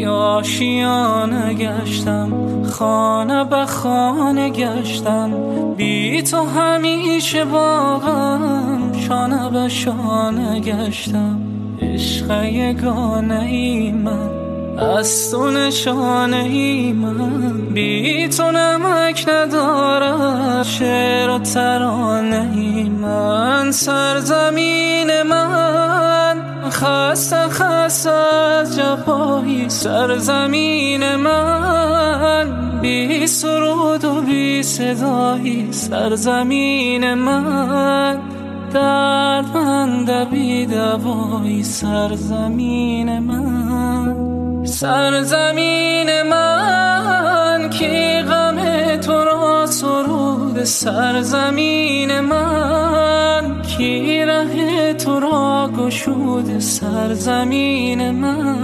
آشیانه گشتم، خانه به خانه گشتم، بی تو همیشه با غم شانه به شانه گشتم. عشق یگانه ای من، از تو نشانه ای من، بی تو نمک ندارد شعر و ترانه ای من. سرزمین من خسته خسته از جفایی، سرزمین من بی سرود و بی صدایی، سرزمین من دردمند بی دوایی، سرزمین من. سرزمین من کی غم تو را سرود، سرزمین من کی ره تو را گشود، سرزمین من.